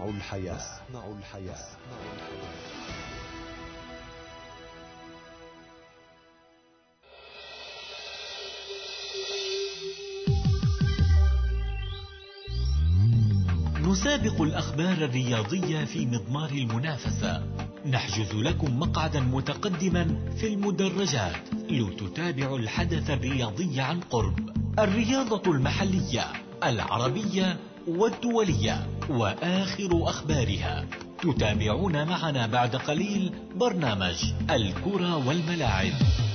الحياة. نسابق الأخبار الرياضية في مضمار المنافسة. نحجز لكم مقعدا متقدما في المدرجات لتتابعوا الحدث الرياضي عن قرب. الرياضة المحلية، العربية والدولية، وآخر أخبارها. تتابعون معنا بعد قليل برنامج الكرة والملاعب.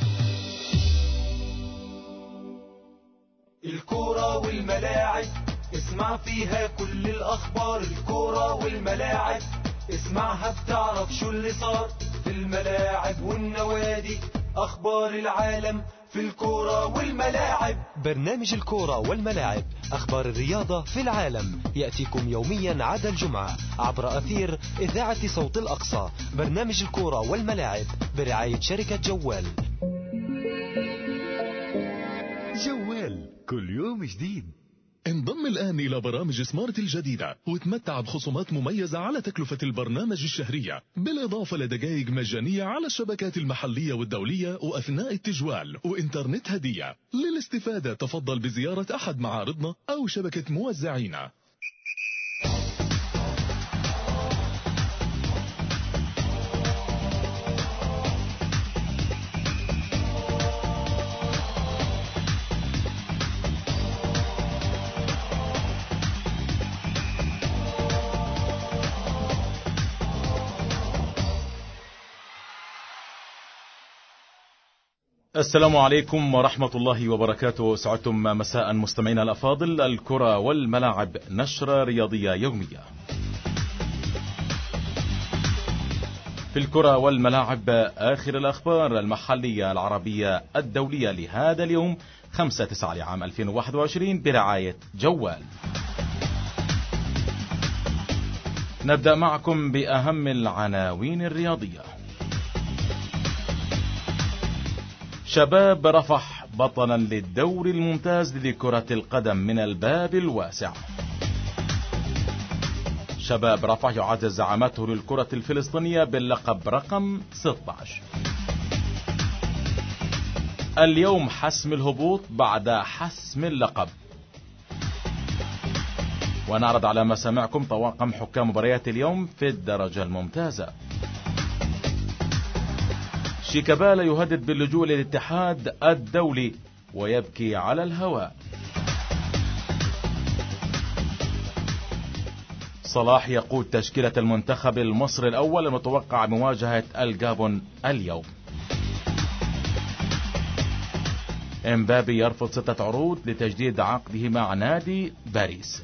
الكرة والملاعب، اسمع فيها كل الأخبار. الكرة والملاعب، اسمعها بتعرف شو اللي صار في الملاعب والنوادي. أخبار العالم في الكرة والملاعب. برنامج الكرة والملاعب، أخبار الرياضة في العالم، يأتيكم يوميا عدا الجمعة عبر أثير إذاعة صوت الأقصى. برنامج الكرة والملاعب برعاية شركة جوال. جوال كل يوم جديد. انضم الآن إلى برامج سمارت الجديدة وتمتع بخصومات مميزة على تكلفة البرنامج الشهرية، بالإضافة لدقائق مجانية على الشبكات المحلية والدولية وأثناء التجوال، وإنترنت هدية. للاستفادة تفضل بزيارة أحد معارضنا أو شبكة موزعينا. السلام عليكم ورحمة الله وبركاته. سعدتم مساء مستمعينا الأفاضل. الكرة والملاعب، نشرة رياضية يومية. في الكرة والملاعب آخر الأخبار المحلية، العربية، الدولية لهذا اليوم 5/9 لعام 2021 برعاية جوال. نبدأ معكم بأهم العناوين الرياضية. شباب رفح بطلا للدوري الممتاز لكرة القدم من الباب الواسع. شباب رفح يعزز زعامته للكرة الفلسطينية باللقب رقم 16. اليوم حسم الهبوط بعد حسم اللقب. ونعرض على مسامعكم طواقم حكام مباريات اليوم في الدرجة الممتازة. شيكابالا يهدد باللجوء للاتحاد الدولي ويبكي على الهواء. صلاح يقود تشكيلة المنتخب المصري الأول المتوقع مواجهة الجابون اليوم. امبابي يرفض 6 عروض لتجديد عقده مع نادي باريس.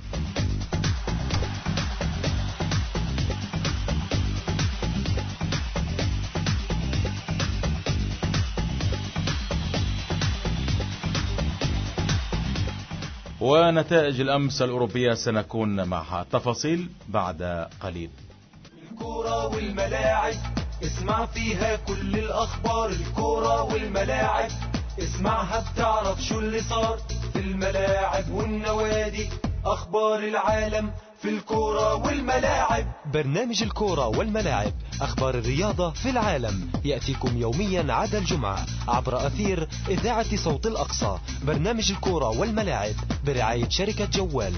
ونتائج الأمس الأوروبية سنكون معها تفاصيل بعد قليل. الكرة والملاعب، اسمع فيها كل الأخبار. الكرة والملاعب، اسمعها بتعرف شو اللي صار في الملاعب والنوادي. أخبار العالم في الكرة والملاعب. برنامج الكرة والملاعب، أخبار الرياضة في العالم، يأتيكم يوميا عدا الجمعة عبر أثير إذاعة صوت الأقصى. برنامج الكرة والملاعب برعاية شركة جوال.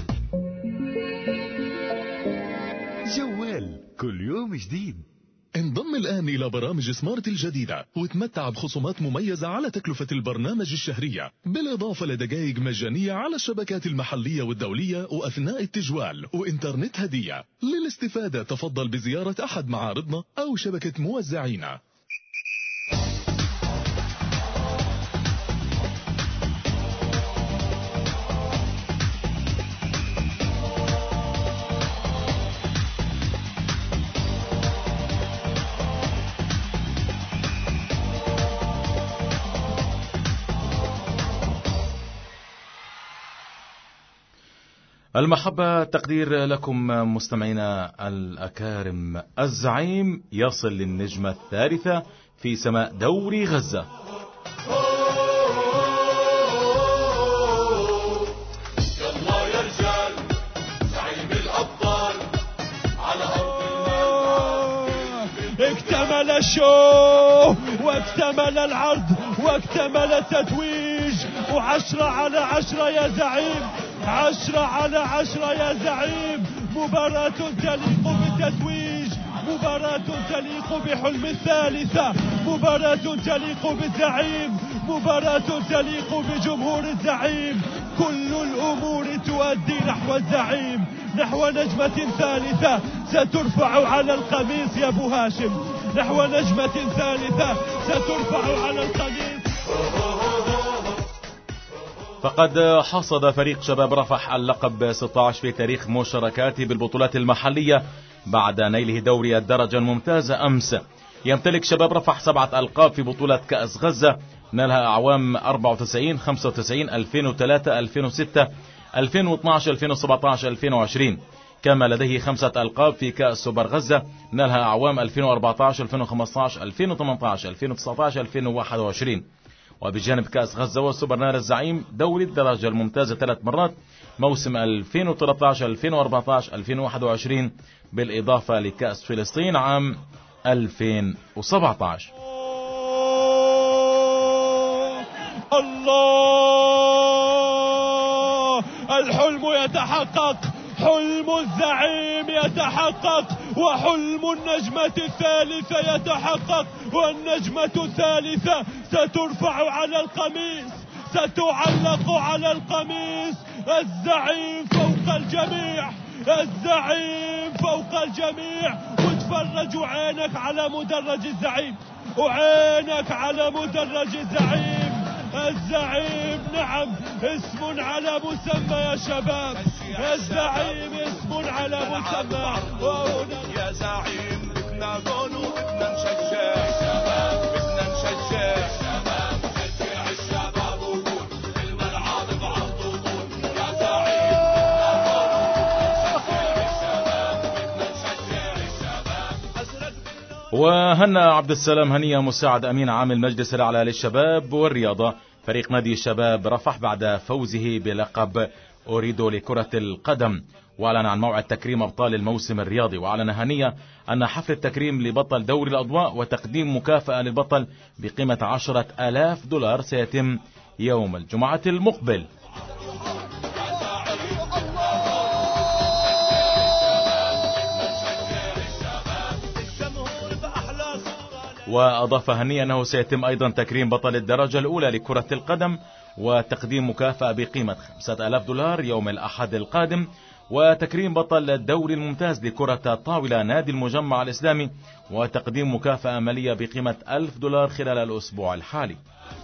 جوال كل يوم جديد. انضم الآن إلى برامج سمارت الجديدة وتمتع بخصومات مميزة على تكلفة البرنامج الشهرية، بالإضافة لدقائق مجانية على الشبكات المحلية والدولية وأثناء التجوال، وإنترنت هدية. للاستفادة تفضل بزيارة أحد معارضنا أو شبكة موزعينا. المحبة تقدير لكم مستمعينا الأكارم. الزعيم يصل للنجمة الثالثة في سماء دوري غزة. يلا يا رجال، زعيم الأبطال على اكتمل الشو واكتمل العرض واكتمل التتويج، و10 على 10 يا زعيم، 10 على 10 يا زعيم. مباراة تليق بالتتويج، مباراة تليق بحلم الثالثة، مباراة تليق بالزعيم، مباراة تليق بجمهور الزعيم. كل الأمور تؤدي نحو الزعيم، نحو نجمة ثالثة سترفع على القميص يا أبو هاشم، نحو نجمة ثالثة سترفع على القميص. فقد حصد فريق شباب رفح اللقب 16 في تاريخ مشاركاته بالبطولات المحلية بعد نيله دوري الدرجة الممتازة أمس. يمتلك شباب رفح 7 ألقاب في بطولة كأس غزة نالها أعوام 94 95 2003 2006 2012 2017 2020. كما لديه 5 ألقاب في كأس سوبر غزة نالها أعوام 2014 2015 2018 2019 2021. وبجانب كأس غزة والسوبر نال الزعيم دوري الدرجة الممتازة 3 مرات موسم 2013 2014 2021 بالإضافة لكأس فلسطين عام 2017. الله، الحلم يتحقق، حلم الزعيم يتحقق، وحلم النجمة الثالثة يتحقق، والنجمة الثالثة سترفع على القميص، ستعلق على القميص. الزعيم فوق الجميع، الزعيم فوق الجميع. وتفرج عينك على مدرج الزعيم، وعينك على مدرج الزعيم. الزعيم نعم اسم على مسمى يا شباب، الزعيم اسم على مسمى. يا زعيم بدنا جول وبدنا نشجع الشباب، بدنا نشجع الشباب، نشجع الشباب وقول الملعب بعرض وطول. يا زعيم بدنا نشجع الشباب، وهنا عبد السلام هنية مساعد أمين عام المجلس الأعلى للشباب والرياضة فريق نادي شباب رفح بعد فوزه بلقب أوريدو لكرة القدم، وأعلن عن موعد تكريم أبطال الموسم الرياضي. وأعلن هنية أن حفل التكريم لبطل دوري الأضواء وتقديم مكافأة للبطل بقيمة 10,000 دولار سيتم يوم الجمعة المقبل. وأضاف هنية أنه سيتم أيضا تكريم بطل الدرجة الأولى لكرة القدم وتقديم مكافأة بقيمة 5,000 دولار يوم الأحد القادم، وتكريم بطل الدوري الممتاز لكرة الطاولة نادي المجمع الإسلامي وتقديم مكافأة مالية بقيمة 1,000 دولار خلال الأسبوع الحالي.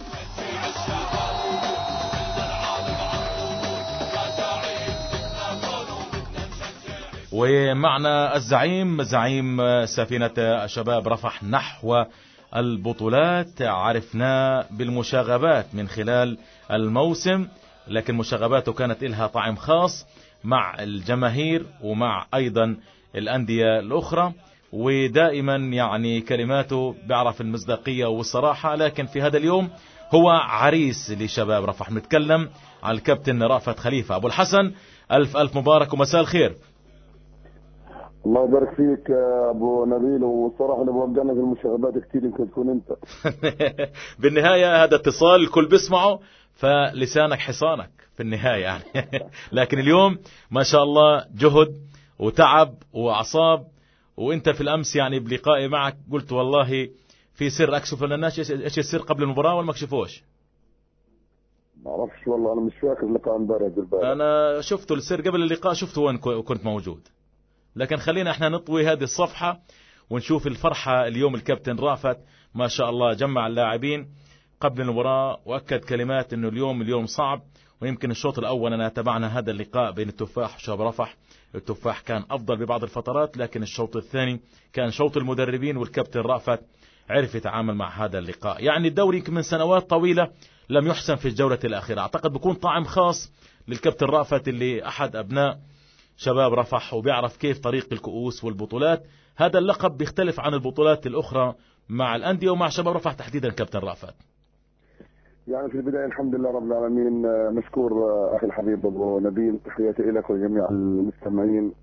ومعنا الزعيم زعيم سفينة شباب رفح نحو البطولات. عرفنا بالمشاغبات من خلال الموسم، لكن مشاغباته كانت لها طعم خاص مع الجماهير ومع أيضا الأندية الأخرى، ودائما يعني كلماته بيعرف المصداقية والصراحة. لكن في هذا اليوم هو عريس لشباب رفح. نتكلم عن الكابتن رأفت خليفة. أبو الحسن ألف ألف مبارك ومساء الخير. الله يبارك فيك يا ابو نبيل، والصراحه اللي بوجعنا في المشاغبات كثير يمكن تكون انت. بالنهايه هذا اتصال الكل بيسمعه، فلسانك حصانك في النهايه يعني. لكن اليوم ما شاء الله جهد وتعب واعصاب. وانت في الامس يعني بلقائي معك قلت والله في سر اكشف للناس. ايش السر قبل المباراه ولا ما كشفوش؟ ما اعرفش والله، انا مش فاكر اللقاء امبارح. انا شفته السر قبل اللقاء، شفته وين كنت موجود. لكن خلينا احنا نطوي هذه الصفحة ونشوف الفرحة اليوم. الكابتن رأفت ما شاء الله جمع اللاعبين قبل المباراة وأكد كلمات انه اليوم صعب. ويمكن الشوط الأول أنا تابعنا هذا اللقاء بين التفاح وشباب رفح. التفاح كان أفضل ببعض الفترات، لكن الشوط الثاني كان شوط المدربين، والكابتن رأفت عرف يتعامل مع هذا اللقاء. يعني الدوري من سنوات طويلة لم يحسم في الجولة الأخيرة. أعتقد بيكون طعم خاص للكابتن رأفت اللي أحد أبناء شباب رفح وبيعرف كيف طريق الكؤوس والبطولات. هذا اللقب بيختلف عن البطولات الأخرى مع الأندية ومع شباب رفح تحديدا. كابتن رأفت، يعني في البداية الحمد لله رب العالمين، مشكور أخي الحبيب أبو نبيل، تحياتي لك ولجميع المستمعين.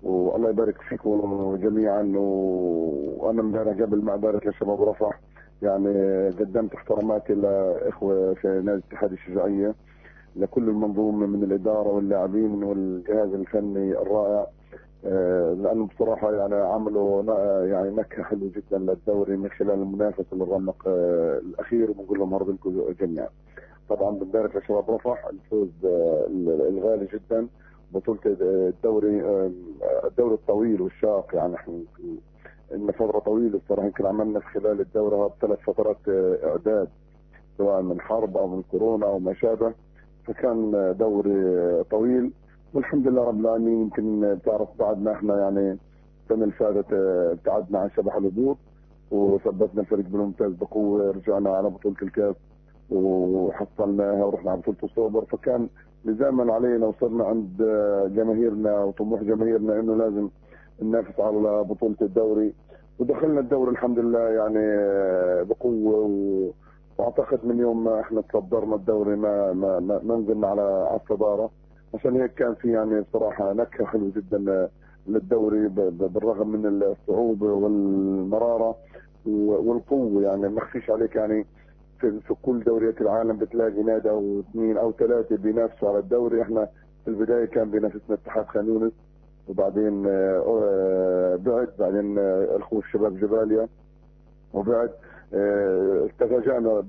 والله يبارك فيكم جميعا. وانا امبارح قبل ما ابارك لشباب رفح يعني قدمت احتراماتي لاخوه في نادي اتحاد الشجاعيه، لكل المنظومه من الاداره واللاعبين والجهاز الفني الرائع، لانه بصراحه يعني عملوا يعني نكهه حلوه جدا للدوري من خلال المنافسه للرمق الاخير، وبنقول لهم مرحبا لكم جميعا. طبعا بنبارك لشباب رفح الفوز الغالي جدا، بطولة الدوري الطويل والشاق. يعني احنا إن فترة طويلة الصراحة، يمكن عملنا في خلال الدورة هذا 3 فترات إعداد، سواء من حرب أو من كورونا أو ما شابه، فكان دوري طويل والحمد لله رب العالمين. يمكن بتعرف بعدنا احنا يعني السنة اللي فاتت ابتعدنا عن شبح الهبوط وثبتنا الفريق بالممتاز بقوة، رجعنا على بطولة الكاس وحصلناها ورحنا على بطولة السوبر، فكان لزاما علينا وصرنا عند جماهيرنا وطموح جماهيرنا انه لازم ننافس على بطولة الدوري، ودخلنا الدوري الحمد لله يعني بقوة. واعتقد من يوم ما احنا تصدرنا الدوري ما نزلنا على الصدارة، عشان هيك كان في يعني بصراحة نكهة حلوة جدا للدوري بالرغم من الصعوبة والمرارة والقوة. يعني ما اخفيش عليك يعني في كل دوريات العالم بتلاقي نادي او 2 أو 3 بينافسوا على الدوري. احنا في البدايه كان بينافسنا اتحاد خان يونس، وبعدين بعد، بعدين الاخوه الشباب جباليا، وبعد تفاجأنا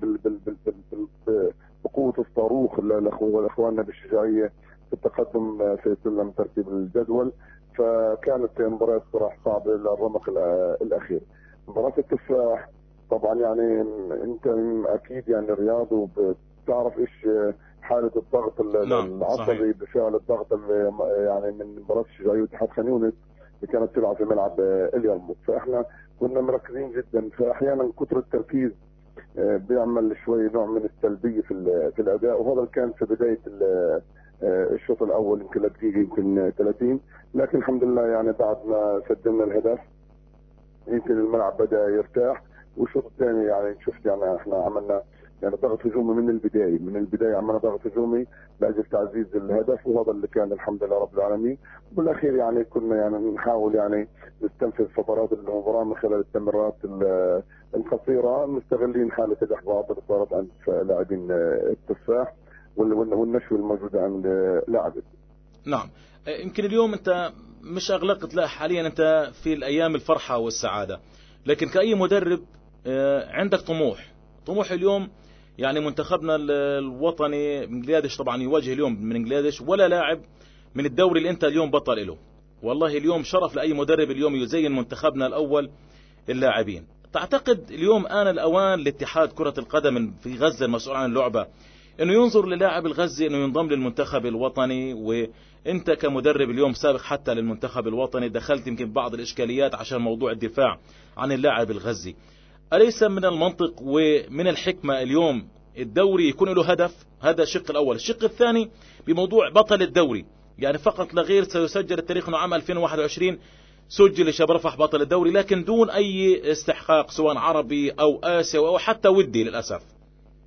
بقوه الصاروخ لاخواننا بالشجاعيه في التقدم في سلم ترتيب الجدول. فكانت مباراه صراحه صعبه للرمق الاخير. مباراه التفاح طبعا يعني انت اكيد يعني رياض وبتعرف ايش حاله الضغط العصبي بفعل الضغط يعني من مباراه الشجاعيه واتحاد خان يونس اللي كانت تلعب في ملعب اليرموك، فاحنا كنا مركزين جدا. فاحيانا كثر التركيز بيعمل شوي نوع من السلبيه في الاداء، وهذا كان في بدايه الشوط الاول يمكن لدقيقه يمكن 30، لكن الحمد لله يعني بعد ما سجلنا الهدف يمكن الملعب بدا يرتاح. والشوط الثاني يعني شفت يعني احنا عملنا يعني ضغط هجومي من البدايه عملنا ضغط هجومي لاجل تعزيز الهدف، وهذا اللي كان الحمد لله رب العالمين. وبالاخير يعني كنا يعني نحاول يعني نستنفذ فترات المباراه من خلال التمريرات القصيره، مستغلين حاله الاحباط اللي صارت عند لاعبين التفاح والنشوه الموجوده عند لاعبين. نعم، يمكن اليوم انت مش اغلقت، لا حاليا انت في الايام الفرحه والسعاده، لكن كأي مدرب عندك طموح اليوم. يعني منتخبنا الوطني بنجلاديش طبعا يواجه اليوم من بنجلاديش ولا لاعب من الدوري اللي انت اليوم بطل له. والله اليوم شرف لأي مدرب اليوم يزين منتخبنا الأول اللاعبين. تعتقد اليوم آن الأوان لاتحاد كرة القدم في غزة المسؤول عن اللعبة انه ينظر للاعب الغزي انه ينضم للمنتخب الوطني؟ وانت كمدرب اليوم سابق حتى للمنتخب الوطني دخلت يمكن بعض الاشكاليات عشان موضوع الدفاع عن اللاعب الغزي. أليس من المنطق ومن الحكمة اليوم الدوري يكون له هدف؟ هذا الشق الأول. الشق الثاني بموضوع بطل الدوري، يعني فقط لا غير سيسجل التاريخ انه عام 2021 سجل شباب رفح بطل الدوري، لكن دون أي استحقاق سواء عربي أو آسيوي أو حتى ودي للأسف.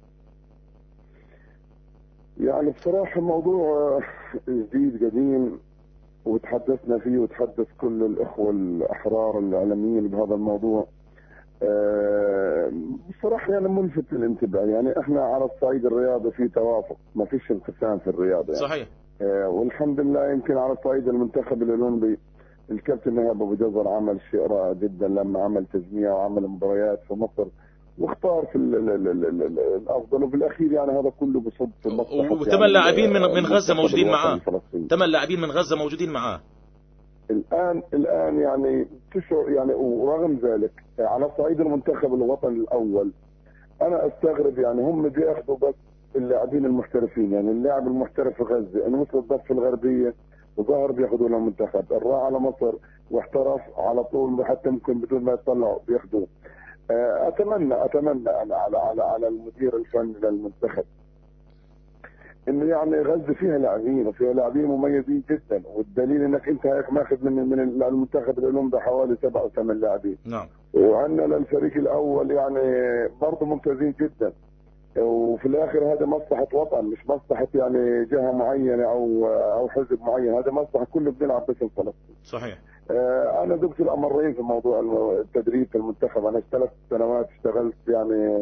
يعني بصراحة موضوع جديد قديم وتحدثنا فيه وتحدث كل الإخوة الأحرار الإعلاميين بهذا الموضوع. بصراحة يعني ملفت للانتباه. يعني احنا على الصعيد الرياضي في توافق، ما فيش انقسام في الرياضة يعني. صحيح. والحمد لله يمكن على الصعيد المنتخب الأولمبي الكابتن إيهاب أبو جزر عمل شيء رائع جدا لما عمل تجميع وعمل مباريات في مصر واختار في الافضل، وبالاخير يعني هذا كله بصب في مصلحه. وثمان لاعبين من غزه موجودين معاه، 8 لاعبين من غزه موجودين معاه الان يعني تشعر يعني. ورغم ذلك على صعيد المنتخب الوطني الاول انا استغرب يعني هم بياخذوا بس اللاعبين المحترفين. يعني اللاعب المحترف في غزه انه مثل الضفه الغربيه وظهر بياخذوا له المنتخب، الراح على مصر واحترف على طول حتى ممكن بدون ما يطلعوا بياخذوه. اتمنى انا على المدير الفني للمنتخب انه يعني غزه فيها لاعبين وفيها لاعبين مميزين جدا، والدليل انك انت هيك ماخذ من المنتخب الاولمبي حوالي 7 أو 8 لاعبين. نعم. وعندنا للفريق الاول يعني برضه ممتازين جدا. وفي الاخر هذا مصلحه وطن، مش مصلحه يعني جهه معينه او حزب معين، هذا مصلحه كله بنلعب باسم فلسطين. صحيح. انا ذقت الامرين في موضوع التدريب في المنتخب. انا 3 سنوات اشتغلت يعني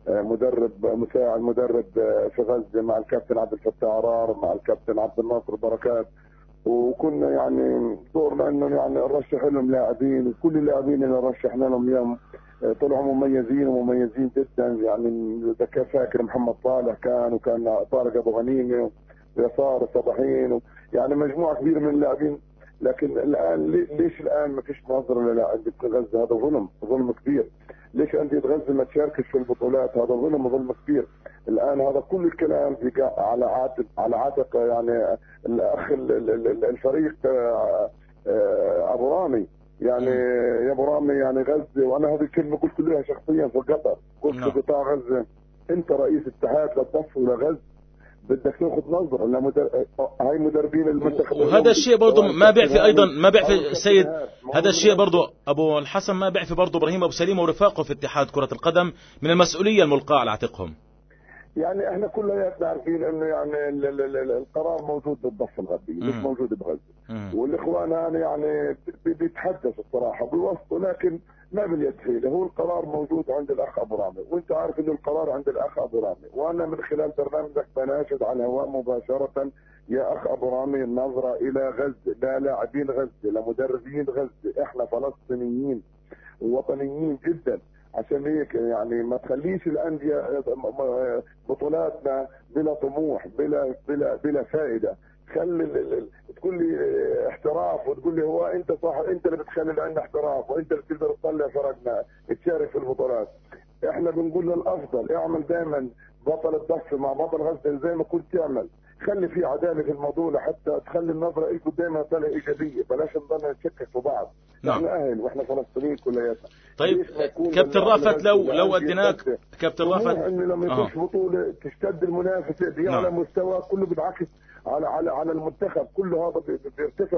مساعد مدرب في غزه مع الكابتن عبد الفتاح عرار، مع الكابتن عبد الناصر بركات، وكنا يعني دورنا انه يعني نرشح لهم لاعبين، وكل اللاعبين اللي رشحنا لهم اليوم طلعوا مميزين ومميزين جدا. يعني اذا كان فاكر محمد صالح وكان طارق ابو غنيمه ويسار صباحين يعني مجموعه كبيره من اللاعبين. لكن الان ليش الان ما فيش نظره للاعبين في غزه؟ هذا ظلم كبير. ليش انديه غزه ما تشاركش في البطولات؟ هذا ظلم كبير. الان هذا كل الكلام على عاتق يعني الاخ الفريق ابو رامي. يعني يا ابو رامي يعني غزه، وانا هذه الكلمه قلت لها شخصيا في قطر، قلت في قطاع غزه انت رئيس اتحاد للطف ولغزه بدك تاخذ نظره هاي مدربين المنتخب. وهذا الشيء برضه ما بيعفي ايضا، ما بيعفي السيد، هذا الشيء برضه ابو الحسن ما بيعفي برضه ابراهيم ابو سليم ورفاقه في اتحاد كره القدم من المسؤوليه الملقاه على عاتقهم. يعني احنا كلياتنا عارفين انه يعني القرار موجود بالضفه الغربيه، مش موجود بغزه. والاخوان يعني بيتحدثوا الصراحه بيوصفوا، لكن ما باليد حيله. هو القرار موجود عند الاخ ابو رامي، وانت عارف انه القرار عند الاخ ابو رامي، وانا من خلال برنامجك بناشد على الهواء مباشره يا اخ ابو رامي النظره الى غزه، لا لاعبين غزه، لمدربين غزه. احنا فلسطينيين ووطنيين جدا، عشان هيك يعني ما تخليش الانديه بطولاتنا بلا طموح بلا فائده. خلي تقول لي احتراف وتقول لي هو انت صح، انت اللي بتخلي عندنا احتراف وانت اللي بتقدر تطلع فرقنا تشارك في البطولات. احنا بنقول للافضل اعمل دائما بطل الضفه مع بطل غزه زي ما كنت تعمل. خلي في عداله في الموضوع لحتى تخلي النظره لكم دائما طالعه ايجابيه، بلاش نضلنا نشكك في بعض. نعم. احنا اهل واحنا فلسطينيين كلياتنا. طيب كابتن رافت، لو اديناك كابتن رافت انه لما يخش بطوله تشتد المنافسه دي على مستوى كله بينعكس على المنتخب كله، هذا بيرتفع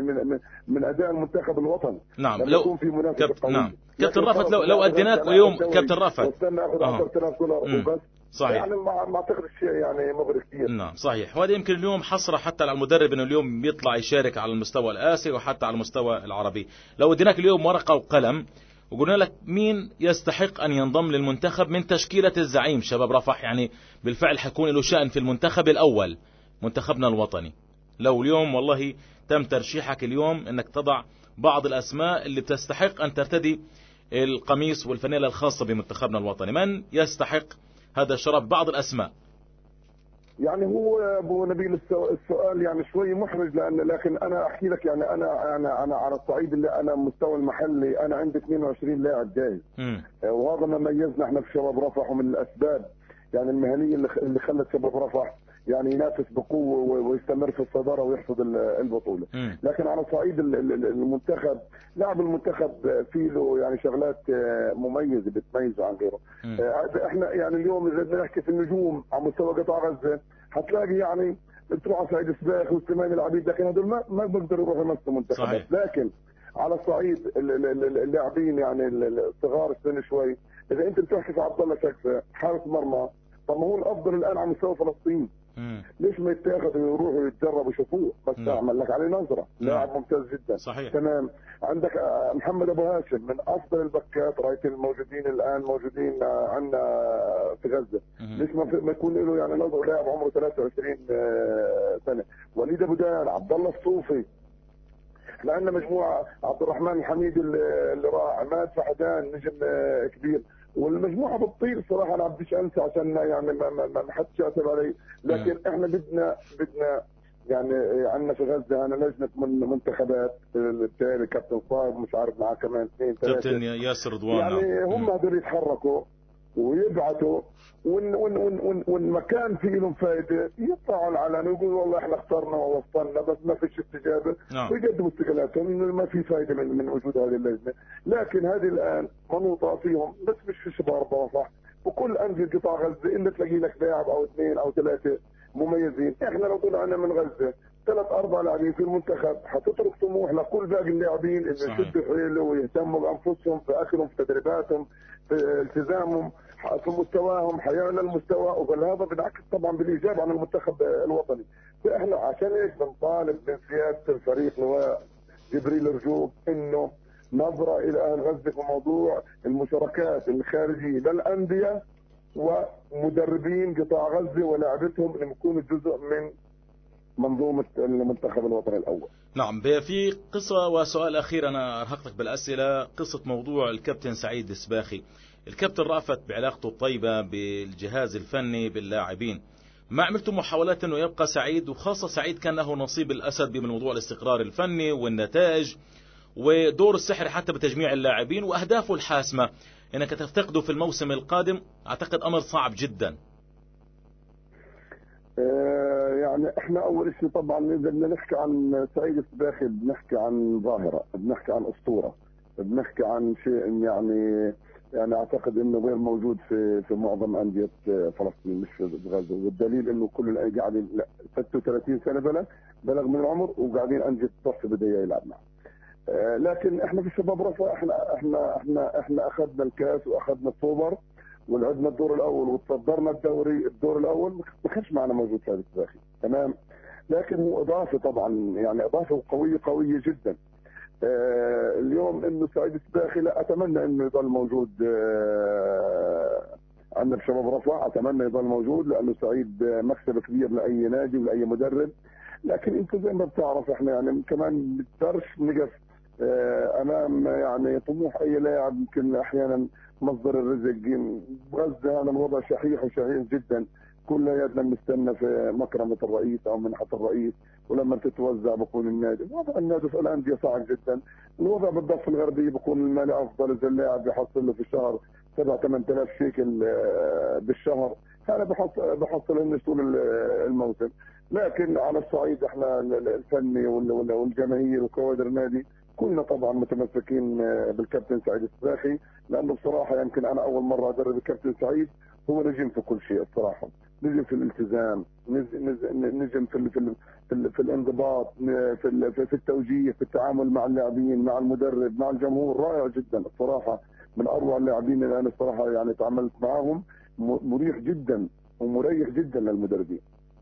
من اداء المنتخب الوطني. نعم. لو يكون في منافسه قويه. كابتن رافت، لو اديناك اليوم كابتن رافت واستنى اخذ $10,000 وبس. صحيح. يعني ما اعتقد الشيء يعني مغري كثير. نعم صحيح. وهذا يمكن اليوم حصره حتى على المدرب انه اليوم بيطلع يشارك على المستوى الاسيوي وحتى على المستوى العربي. لو اديناك اليوم ورقه وقلم وقلنا لك مين يستحق ان ينضم للمنتخب من تشكيله الزعيم شباب رفح، يعني بالفعل حيكون له شأن في المنتخب الاول منتخبنا الوطني، لو اليوم والله تم ترشيحك اليوم انك تضع بعض الاسماء اللي بتستحق ان ترتدي القميص والفانيله الخاصه بمنتخبنا الوطني، من يستحق هذا الشرف؟ بعض الاسماء. يعني هو ابو نبيل السؤال يعني شوي محرج، لكن انا احكي لك يعني انا على الصعيد اللي انا مستوى المحلي انا عندي 22 لاعب جاهز. وهذا ما ميزنا احنا في شباب رفح، ومن الاسباب يعني المهنيه اللي خلت شباب رفح يعني ينافس بقوه ويستمر في الصداره ويحصد البطوله. لكن على صعيد المنتخب، لاعب المنتخب فيه له يعني شغلات مميزه بتميزه عن غيره. احنا يعني اليوم اذا بدنا نحكي في النجوم على مستوى قطاع غزه حتلاقي يعني بتروح على سعيد سباخ وسليمان العبيد، لكن هدول ما بيقدروا يروحوا يمثلوا المنتخب. لكن على صعيد اللاعبين يعني الصغار السن شوي، اذا انت بتحكي في عبد الله شكفه حارس مرمى، طب ما هو الافضل الان على مستوى فلسطين، ليش ما يتاخذوا ويروحوا يتدربوا ويشوفوه؟ بس اعمل لك عليه نظره، لاعب ممتاز جدا. صحيح. تمام. عندك محمد ابو هاشم من افضل البكات رايت الموجودين الان موجودين عندنا في غزه، ليش ما يكون له يعني نظره؟ لاعب عمره 23 سنه. وليد ابو دان، عبد الله الصوفي، احنا عندنا مجموعه، عبد الرحمن الحميد اللي راح، عماد فحدان نجم كبير، والمجموعه بتطير صراحه. انا بديش انسى عشان يعني ما حدش يعتب علي، لكن احنا بدنا يعني عندنا في غزه انا لجنه منتخبات بالتالي كابتن صاحب مش عارف معاه كمان 2 3 كابتن ياسر رضوان، يعني هم هذول يتحركوا ويبعثوا والمكان فيه لهم فائده يطلعوا على العلن ويقولوا والله احنا اخترنا ووصلنا بس ما فيش استجابه. ويقدموا استقالاتهم انه ما في فائده من وجود هذه اللجنه. لكن هذه الان منوطه فيهم، بس مش في شباب رفح، وكل انديه قطاع غزه الا تلاقي لك لاعب او 2 أو 3 مميزين. احنا لو طلعنا من غزه 3 4 لاعبين في المنتخب حتترك طموح لكل باقي اللاعبين انه يشدوا حيله ويهتموا بانفسهم في اكلهم في تدريباتهم في التزامهم، في مستواهم حيعلى المستوى، وهذا بنعكس طبعا بالايجاب عن المنتخب الوطني. فاحنا عشان هيك بنطالب من سياده الفريق لواء جبريل رجوب انه نظره الى اهل غزه في موضوع المشاركات الخارجيه للانديه ومدربين قطاع غزه ولاعبتهم اللي بيكونوا جزء من منظومه المنتخب الوطني الاول. نعم. في قصة وسؤال أخير أنا أرهقتك بالأسئلة، قصة موضوع الكابتن سعيد السباخي. الكابتن رأفت بعلاقته الطيبة بالجهاز الفني باللاعبين، ما عملتم محاولات أنه يبقى سعيد، وخاصة سعيد كان له نصيب الأسد بموضوع الاستقرار الفني والنتائج ودور السحر حتى بتجميع اللاعبين وأهدافه الحاسمة، إنك تفتقده في الموسم القادم أعتقد أمر صعب جدا. يعني احنا اول شيء طبعا اذا بدنا نحكي عن سعيد السباخي بنحكي عن ظاهره، بنحكي عن اسطوره، بنحكي عن شيء يعني اعتقد انه غير موجود في معظم انديه فلسطين مش في غزه، والدليل انه كل اللي قاعدين 36 سنه بلغ من العمر وقاعدين انديه الصف بده يلعب معه. لكن احنا في شباب رفح احنا اخذنا الكاس واخذنا السوبر ولعبنا الدور الاول وتصدرنا الدور الاول، ما كانش معنا موجود سعيد السباخي تمام، لكن هو اضافه طبعا، يعني اضافه قويه جدا. اليوم انه سعيد السباخي لا اتمنى انه يضل موجود عندنا بشباب رفح، اتمنى يضل موجود لانه سعيد مكسب كبير لاي نادي ولاي مدرب. لكن انت زي ما بتعرف احنا يعني كمان ما بنقدرش نقف امام يعني طموح اي لاعب، يمكن احيانا مصدر الرزق. بغزه هذا الوضع شحيح جدا، كلياتنا بنستنى في مكرمه الرئيس او منحه الرئيس، ولما تتوزع بكون النادي، وضع النادي في الانديه صعب جدا. الوضع بالضفه الغربيه بكون المالي افضل، اذا اللاعب بيحصل له في الشهر 7-8,000 شيكل بالشهر، هذا بحصل لنا طول الموسم. لكن على الصعيد احنا الفني والجماهير وكوادر النادي كلنا طبعا متمسكين بالكابتن سعيد السباخي، لانه بصراحه يمكن انا اول مره ادرب الكابتن سعيد، هو نجم في كل شيء الصراحه، نجم في الالتزام، نجم في الانضباط، في التوجيه، في التعامل مع اللاعبين، مع المدرب، مع الجمهور، رائع جدا الصراحه، من اروع اللاعبين اللي انا الصراحه يعني تعاملت معاهم، مريح جدا ومريح جدا للمدربين.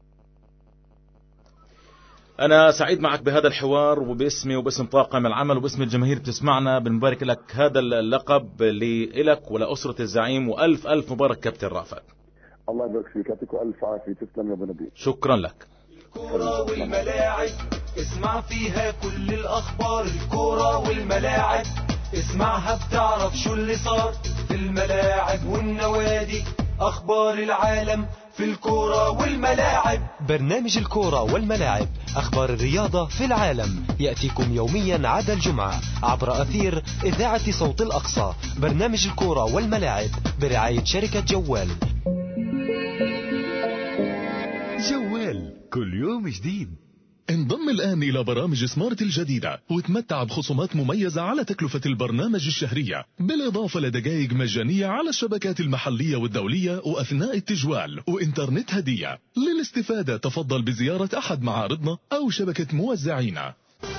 أنا سعيد معك بهذا الحوار، وباسمي وباسم طاقم العمل وباسم الجماهير بتسمعنا بنبارك لك هذا اللقب لك ولأسرة الزعيم، وألف ألف مبارك كابتن رأفت. الله يبارك فيك، يعطيكم ألف عافية، تسلم يا أبو نبيل. شكرا لك. الكورة والملاعب اسمع فيها كل الأخبار، الكورة والملاعب اسمعها بتعرف شو اللي صار في الملاعب والنوادي، أخبار العالم في الكورة والملاعب. برنامج الكورة والملاعب، أخبار الرياضة في العالم، يأتيكم يوميا عدا الجمعة عبر أثير إذاعة صوت الأقصى. برنامج الكورة والملاعب برعاية شركة جوال. جوال كل يوم جديد. انضم الآن إلى برامج سمارت الجديدة وتمتع بخصومات مميزة على تكلفة البرنامج الشهرية، بالإضافة لدقائق مجانية على الشبكات المحلية والدولية وأثناء التجوال وإنترنت هدية. للاستفادة تفضل بزيارة أحد معارضنا أو شبكة موزعينا.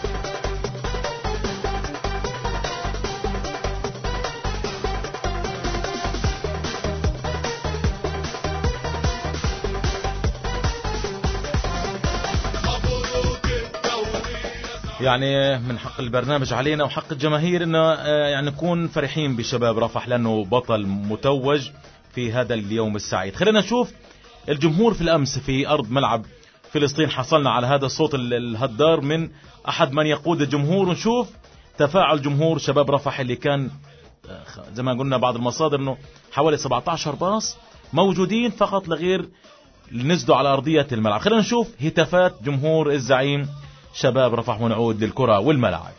يعني من حق البرنامج علينا وحق الجماهير انه يعني نكون فرحين بشباب رفح لانه بطل متوج في هذا اليوم السعيد. خلينا نشوف الجمهور في الامس في ارض ملعب فلسطين، حصلنا على هذا الصوت الهدار من احد من يقود الجمهور، ونشوف تفاعل جمهور شباب رفح اللي كان زي ما قلنا بعض المصادر انه حوالي 17 باص موجودين فقط لغير نزلوا على ارضية الملعب. خلينا نشوف هتافات جمهور الزعيم شباب رفح ونعود للكرة والملاعب.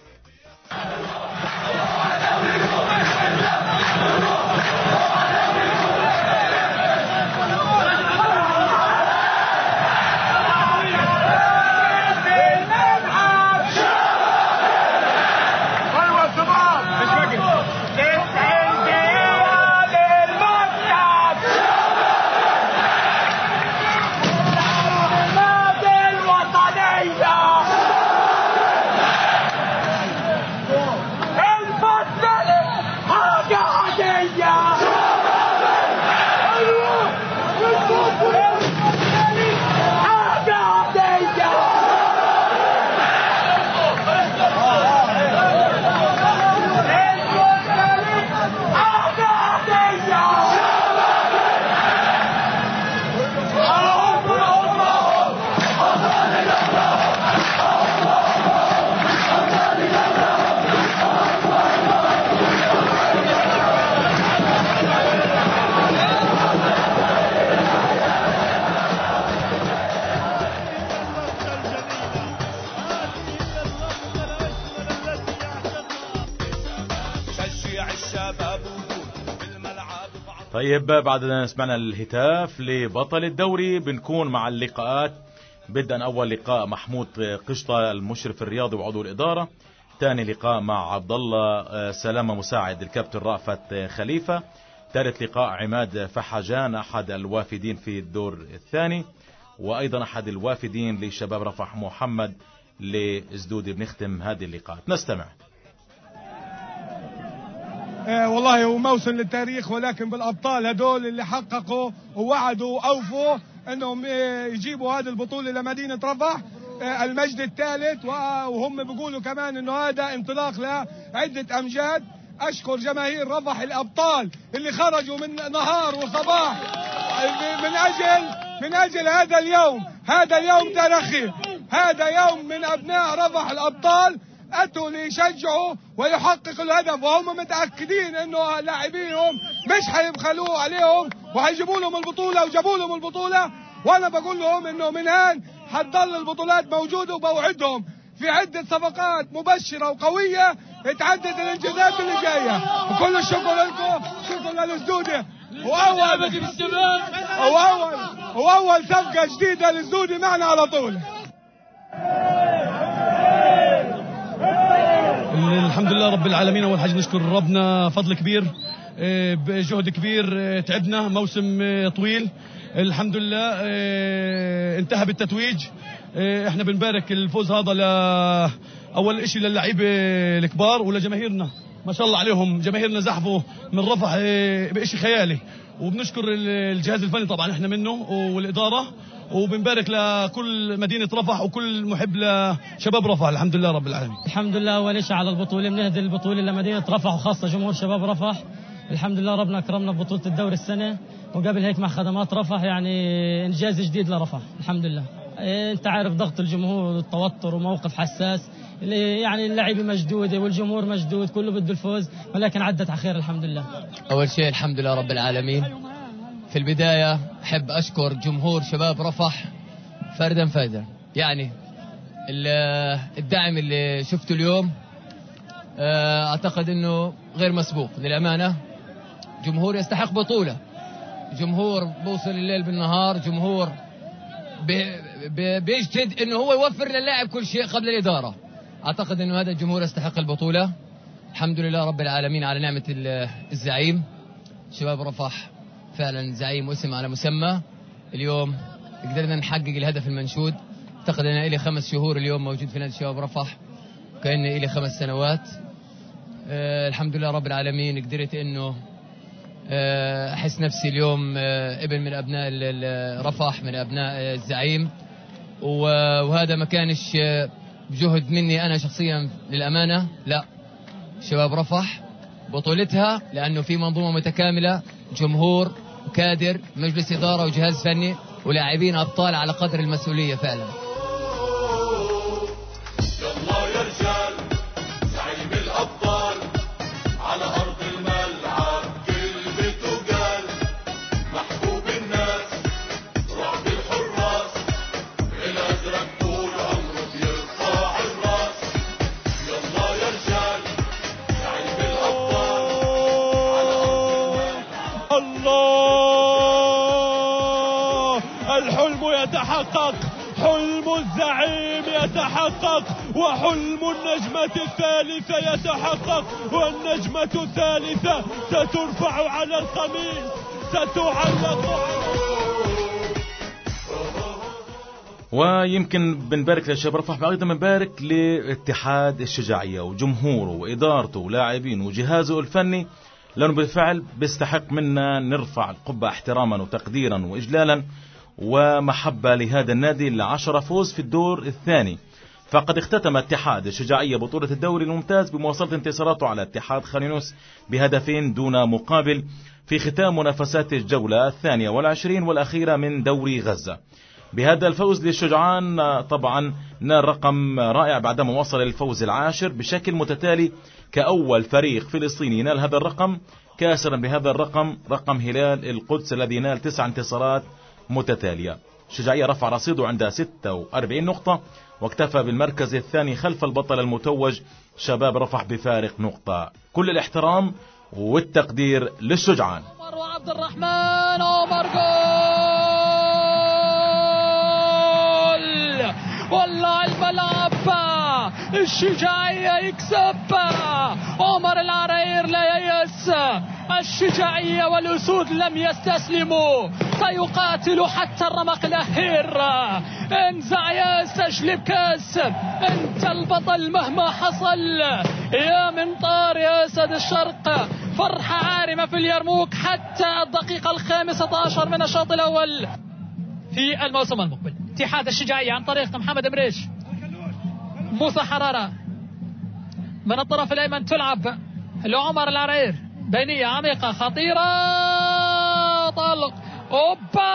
نشجع الشباب ونقول في الملعب. طيب بعد ما سمعنا الهتاف لبطل الدوري بنكون مع اللقاءات. بدءا أول لقاء محمود قشطة المشرف الرياضي وعضو الإدارة، ثاني لقاء مع عبد الله سلامة مساعد الكابتن رأفت خليفة، ثالث لقاء عماد فحجان أحد الوافدين في الدور الثاني، وأيضا أحد الوافدين لشباب رفح محمد لزدودي. بنختم هذه اللقاءات. نستمع. والله هو موسم للتاريخ، ولكن بالأبطال هدول اللي حققوا ووعدوا وأوفوا أنهم يجيبوا هذه البطولة لمدينة رفح المجد الثالث، وهم بيقولوا كمان أنه هذا انطلاق لعدة أمجاد. أشكر جماهير رفح الأبطال اللي خرجوا من نهار وصباح من أجل هذا اليوم. هذا اليوم تاريخي، هذا يوم من أبناء رفح الأبطال أتوا ليشجعوا ويحققوا الهدف، وهم متأكدين أنه لاعبينهم مش حيبخلوا عليهم وحيجيبوا لهم البطولة، وجابوا لهم البطولة. وأنا بقول لهم أنه من هان حتضل البطولات موجودة، وبوعدهم في عدة صفقات مبشرة وقوية تعدد الانجازات اللي جاية. وكل الشكر لكم، شكرا للزدودي. وأول صفقة جديدة للزدودي معنا على طول. الحمد لله رب العالمين. أول حاجة نشكر ربنا، فضل كبير بجهد كبير، تعبنا موسم طويل، الحمد لله انتهى بالتتويج. احنا بنبارك الفوز هذا لأول اشي للعيبة الكبار ولجماهيرنا، ما شاء الله عليهم. جماهيرنا زحفوا من رفح بإشي خيالي، وبنشكر الجهاز الفني طبعا احنا منه والإدارة، وبنبارك لكل مدينة رفح وكل محب لشباب رفح. الحمد لله رب العالمين. الحمد لله أول شيء على البطولة، بنهدي البطولة لمدينة رفح وخاصة جمهور شباب رفح. الحمد لله ربنا أكرمنا ببطولة الدوري السنة، وقبل هيك مع خدمات رفح، يعني إنجاز جديد لرفح الحمد لله. أنت عارف ضغط الجمهور والتوتر وموقف حساس، يعني اللعيبة مشدودة والجمهور مشدود، كله بده الفوز، ولكن عدت على خير الحمد لله. أول شيء الحمد لله رب العالمين. في البداية أحب أشكر جمهور شباب رفح فردا فردا، يعني الدعم اللي شفته اليوم أعتقد أنه غير مسبوق للأمانة. جمهور يستحق بطولة، جمهور بوصل الليل بالنهار، جمهور بيجتهد أنه هو يوفر للاعب كل شيء قبل الإدارة. أعتقد أنه هذا الجمهور يستحق البطولة. الحمد لله رب العالمين على نعمة الزعيم. شباب رفح فعلا زعيم واسم على مسمى. اليوم قدرنا نحقق الهدف المنشود. اعتقد أنا إلي 5 شهور اليوم موجود في نادي شباب رفح، كأني إلي 5 سنوات. الحمد لله رب العالمين قدرت أنه أحس نفسي اليوم ابن من أبناء رفح، من أبناء الزعيم، وهذا ما كانش بجهد مني أنا شخصيا للأمانة، لا، شباب رفح بطولتها لأنه في منظومة متكاملة، جمهور، كادر، مجلس إدارة وجهاز فني ولاعبين أبطال على قدر المسؤولية فعلا. يلا يا رجال زعيم الأبطال على أرض الملعب كلمته قال، محبوب الناس رعب الحراس، الأزرق طول عمره بيرفع الراس. يلا يا رجال زعيم الأبطال على أرض الملعب. الله، الحلم يتحقق، حلم الزعيم يتحقق، وحلم النجمة الثالثة يتحقق، والنجمة الثالثة سترفع على القميص، ستعلق. ويمكن بنبارك لشباب رفح، أيضا بنبارك لاتحاد الشجاعية وجمهوره وإدارته ولاعبين وجهازه الفني، لأنه بالفعل بيستحق منا نرفع القبة احتراما وتقديرا وإجلالا ومحبة لهذا النادي اللي 10 فوز في الدور الثاني. فقد اختتم اتحاد الشجاعية بطولة الدوري الممتاز بمواصلة انتصاراته على اتحاد خانيونس ب2 دون مقابل في ختام منافسات الجولة 22 والأخيرة من دوري غزة. بهذا الفوز للشجعان طبعا نال رقم رائع بعدما وصل الفوز 10 بشكل متتالي كأول فريق فلسطيني ينال هذا الرقم، كاسرا بهذا الرقم رقم هلال القدس الذي نال 9 انتصارات متتالية. الشجاعية رفع رصيده عند 46 نقطة واكتفى بالمركز الثاني خلف البطل المتوج شباب رفح بفارق نقطة. كل الاحترام والتقدير للشجعان. عمر وعبد الرحمن، عمر جول، والله الملعب الشجاعية يكسب، عمر العراير لا ييأس، الشجاعية والأسود لم يستسلموا، سيقاتلوا حتى الرمق الأخير. انزع يا استجلب كاس، انت البطل مهما حصل يا منطار يا أسد الشرق. فرحة عارمة في اليرموك حتى الدقيقة 15 من الشوط الأول في الموسم المقبل. اتحاد الشجاعية عن طريق محمد مريش، موسى حرارة من الطرف الأيمن تلعب لعمر العراير، بينية عميقة خطيرة، طلق، أوبا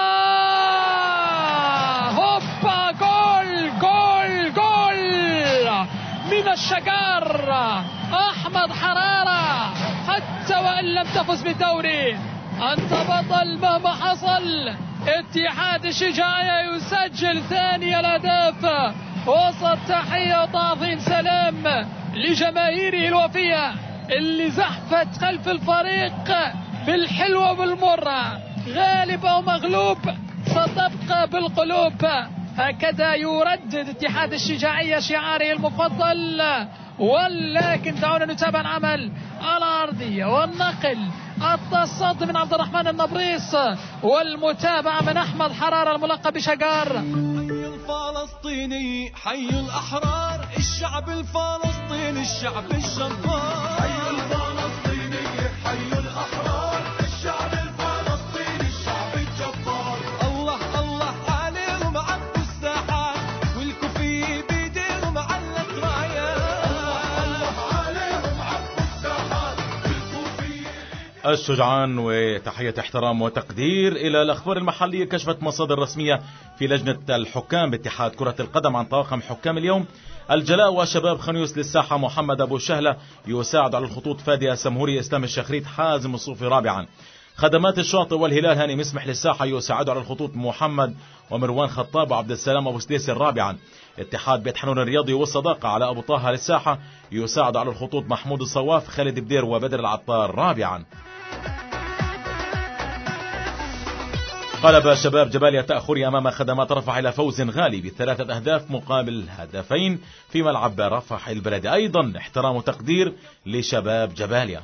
هوبا، جول جول جول من الشجار أحمد حرارة. حتى وإن لم تفز بالدوري أنت بطل مهما حصل. اتحاد الشجاعية يسجل ثاني الأهداف. وسط تحية وتعظيم سلام لجماهيره الوفية اللي زحفت خلف الفريق بالحلوة والمرة. غالب أو مغلوب ستبقى بالقلوب. هكذا يردد اتحاد الشجاعية شعاره المفضل. ولكن دعونا نتابع العمل على الأرضية والنقل، التصد من عبد الرحمن النبريس والمتابعة من أحمد حرارة الملقب بشجار. حي الفلسطيني، حي الأحرار، الشعب الفلسطيني، الشعب الجبار. حي الفلسطيني، حي الأحرار، الشعب الفلسطيني، الشعب الجبار. الله الله عليهم عبوا الساحات، والكوفية بيديهم علت رايات. الله عليهم عبوا الساحات، والكوفية. الشجعان وتحية احترام وتقدير إلى الأخبار المحلية. كشفت مصادر رسمية في لجنة الحكام باتحاد كرة القدم عن طاقم حكام اليوم الجلاء وشباب خنيوس للساحة محمد أبو شهلة يساعد على الخطوط فادي سمهوري إسلام الشخريت حازم الصوفي رابعا. خدمات الشاطئ والهلال هاني مسمح للساحة يساعد على الخطوط محمد ومروان خطاب وعبد السلام أبو سديس الرابعا. اتحاد بيت حنون الرياضي والصداقة على أبو طه للساحة يساعد على الخطوط محمود الصواف خالد بدير وبدر العطار رابعا. قلب شباب جباليا تأخري أمام خدمات رفح إلى فوز غالي ب3 أهداف مقابل هدفين في ملعب رفح البلدي. أيضا احترام وتقدير لشباب جباليا.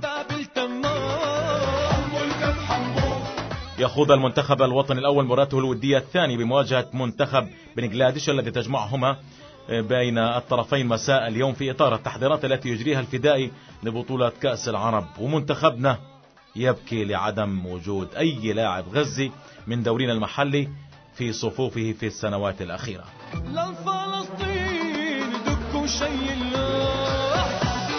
يخوض المنتخب الوطني الأول مباراته الودية الثاني بمواجهة منتخب بنغلاديش الذي تجمعهما بين الطرفين مساء اليوم في إطار التحضيرات التي يجريها الفدائي لبطولة كأس العرب. ومنتخبنا يبكي لعدم وجود أي لاعب غزي من دورينا المحلي في صفوفه في السنوات الأخيرة. للفلسطين دكوا شيء الله.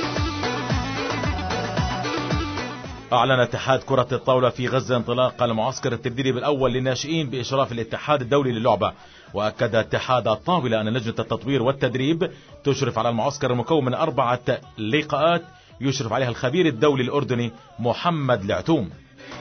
أعلن اتحاد كرة الطاولة في غزة انطلاق المعسكر التدريبي الأول للناشئين بإشراف الاتحاد الدولي للعبة. وأكد اتحاد الطاولة أن لجنة التطوير والتدريب تشرف على المعسكر المكون من 4 لقاءات يشرف عليها الخبير الدولي الأردني محمد العتوم.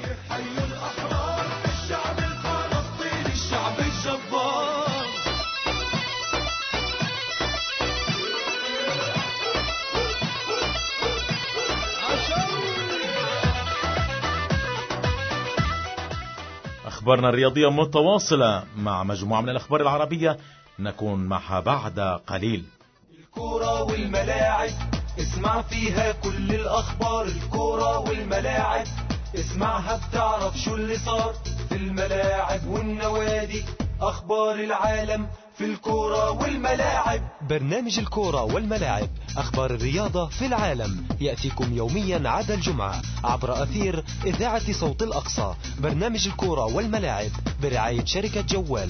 أخبارنا الرياضية متواصلة مع مجموعة من الأخبار العربية نكون معها بعد قليل. الكرة والملاعب اسمع فيها كل الأخبار. الكرة والملاعب اسمعها بتعرف شو اللي صار في الملاعب والنوادي. أخبار العالم في الكرة والملاعب. برنامج الكرة والملاعب، أخبار الرياضة في العالم، يأتيكم يوميا عدا الجمعة عبر أثير إذاعة صوت الأقصى. برنامج الكرة والملاعب برعاية شركة جوال.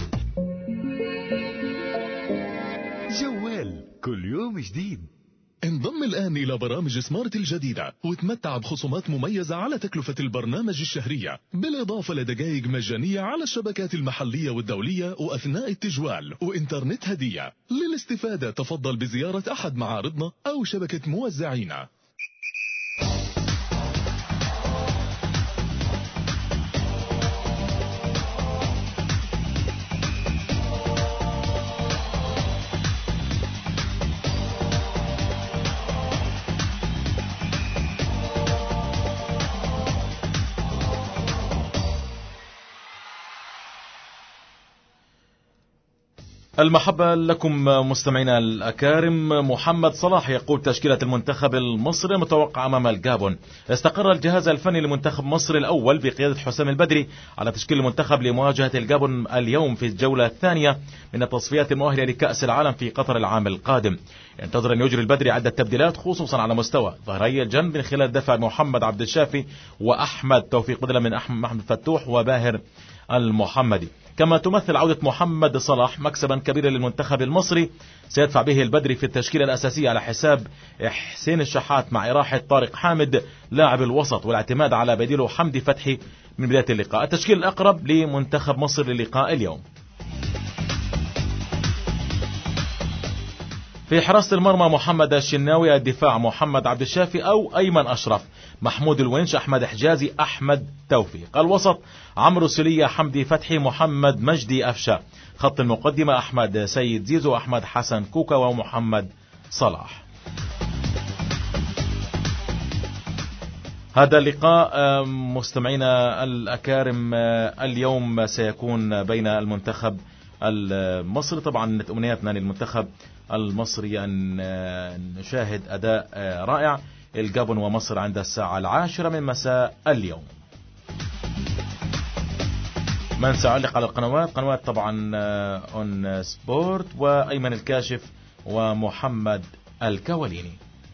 جوال كل يوم جديد. انضم الآن إلى برامج سمارت الجديدة وتمتع بخصومات مميزة على تكلفة البرنامج الشهرية، بالإضافة لدقائق مجانية على الشبكات المحلية والدولية وأثناء التجوال وإنترنت هدية. للاستفادة تفضل بزيارة أحد معارضنا أو شبكة موزعينا. المحبة لكم مستمعينا الأكارم. محمد صلاح يقول تشكيلة المنتخب المصري المتوقع أمام الجابون. استقر الجهاز الفني لمنتخب مصر الأول بقيادة حسام البدري على تشكيل المنتخب لمواجهة الجابون اليوم في الجولة الثانية من التصفيات المؤهلة لكأس العالم في قطر العام القادم. ينتظر أن يجري البدري عدة تبديلات خصوصا على مستوى ظهري الجنب من خلال دفع محمد عبد الشافي وأحمد توفيق بدلا من أحمد فتوح وباهر المحمدي. كما تمثل عودة محمد صلاح مكسبا كبيرا للمنتخب المصري سيدفع به البدري في التشكيلة الأساسية على حساب حسين الشحات مع إراحة طارق حامد لاعب الوسط والاعتماد على بديله حمدي فتحي من بداية اللقاء. التشكيل الأقرب لمنتخب مصر للقاء اليوم: في حراسة المرمى محمد الشناوي، الدفاع محمد عبد الشافي أو أيمن أشرف، محمود الونش، أحمد حجازي، أحمد توفيق. الوسط عمرو سلية، حمدي فتحي، محمد مجدي أفشا. خط المقدمة أحمد سيد زيزو، أحمد حسن كوكا ومحمد صلاح. هذا اللقاء مستمعينا الأكارم اليوم سيكون بين المنتخب المصري. طبعا أمنياتنا للمنتخب المصري أن نشاهد أداء رائع. الجابون ومصر عند الساعة 10 من مساء اليوم. من سيعلق على قنوات طبعا اون سبورت وأيمن الكاشف ومحمد الكواليني.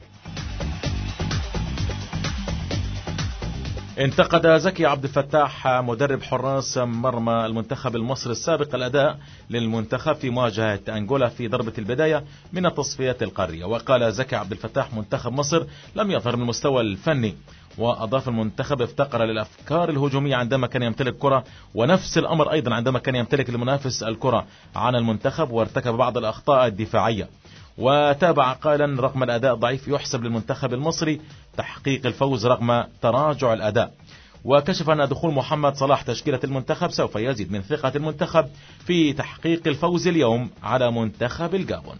انتقد زكي عبد الفتاح مدرب حراس مرمى المنتخب المصري السابق الأداء للمنتخب في مواجهة أنغولا في ضربة البداية من التصفيات القارية. وقال زكي عبد الفتاح منتخب مصر لم يظهر من المستوى الفني، وأضاف المنتخب افتقر للأفكار الهجومية عندما كان يمتلك كرة، ونفس الأمر أيضا عندما كان يمتلك المنافس الكرة عن المنتخب، وارتكب بعض الأخطاء الدفاعية. وتابع قائلا رغم الأداء ضعيف يحسب للمنتخب المصري تحقيق الفوز رغم تراجع الأداء. وكشف أن دخول محمد صلاح تشكيلة المنتخب سوف يزيد من ثقة المنتخب في تحقيق الفوز اليوم على منتخب الجابون.